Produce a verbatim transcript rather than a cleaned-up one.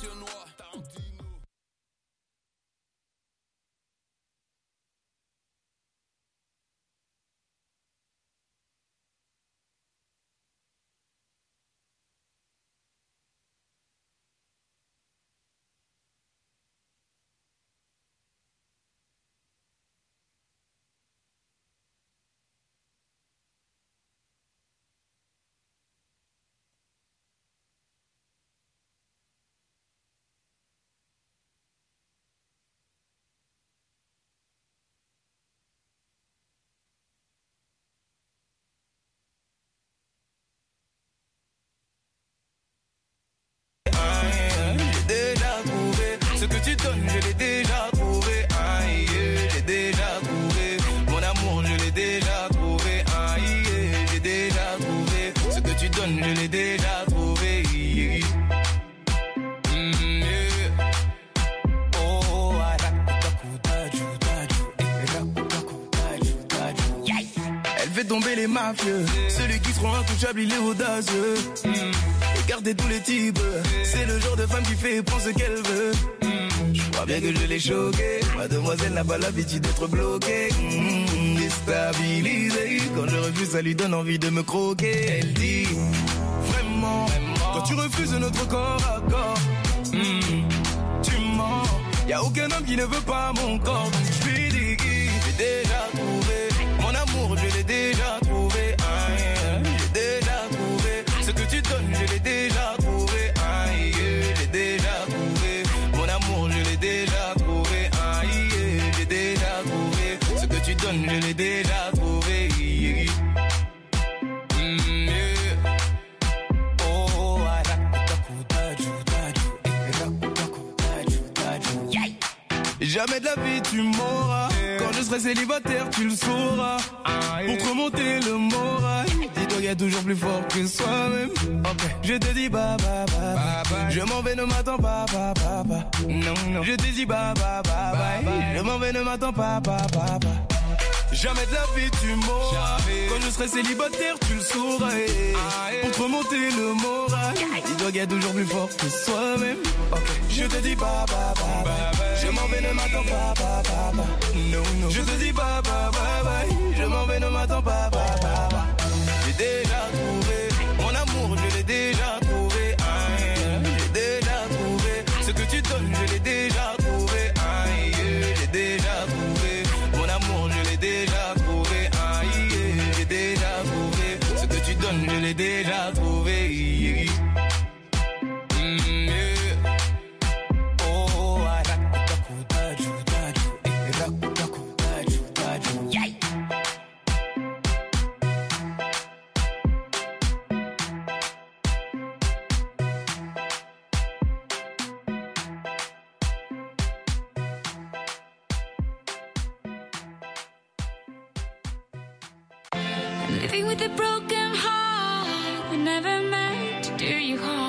championnois, Tarantino. Ce que tu donnes, je l'ai déjà trouvé. Aïe, j'ai déjà trouvé. Mon amour, je l'ai déjà trouvé. Aïe, j'ai déjà trouvé. Ce que tu donnes, je l'ai déjà trouvé. Mm, yeah. Oh, elle fait tomber les mafieux. Celui qui se rend intouchable, il est audacieux. Mm. Regardez tous les types. C'est le genre de femme qui fait et prend ce qu'elle veut. Je crois bien que je l'ai choquée. Mademoiselle n'a pas l'habitude d'être bloquée. Mmh, déstabilisée. Quand je refuse, ça lui donne envie de me croquer. Elle dit vraiment, quand tu refuses notre corps à corps, mmh, tu mens. Y'a aucun homme qui ne veut pas mon corps. Donc je lui dis que j'ai déjà trouvé. Mon amour, je l'ai déjà trouvé. Aïe, j'ai déjà trouvé. Ce que tu donnes, je l'ai déjà trouvé. Aïe, j'ai déjà trouvé. Mon amour, je l'ai déjà trouvé. Aïe, j'ai déjà trouvé. Ce que tu donnes, je l'ai déjà trouvé. Mm, yeah. Oh, jamais de la vie tu m'auras. Quand je serai célibataire, tu le sauras. Pour te remonter le moral, dis-toi qu'il y a toujours plus fort que soi-même. Okay. Je te dis bye bye bye, bye, bye. Je m'en vais, ne m'attends pas, bye, bye, bye. Non, non. Je te dis bye bye bye, bye, bye. Je m'en vais, ne m'attends pas, bye, bye, bye. Jamais de la vie tu m'auras. Quand je serai célibataire, tu le sauras. Pour te remonter le moral, dis-toi qu'il y a toujours plus fort que soi-même. Okay. Je te dis bye bye bye, bye, bye. Je m'en vais, ne m'attends pas, bye, bye, bye. No, no. Je te dis bye bye bye, bye. Je m'en vais, ne m'attends pas, bye, bye, bye. J'ai déjà trouvé mon amour, je l'ai déjà trouvé. Aïe, j'ai déjà trouvé. Ce que tu donnes, je l'ai déjà trouvé. Aïe, j'ai déjà trouvé. Mon amour, je l'ai déjà trouvé. Aïe, j'ai déjà trouvé. Ce que tu donnes, je l'ai déjà trouvé. Mm, yeah. Oh, living with a broken heart, we never meant to do you harm.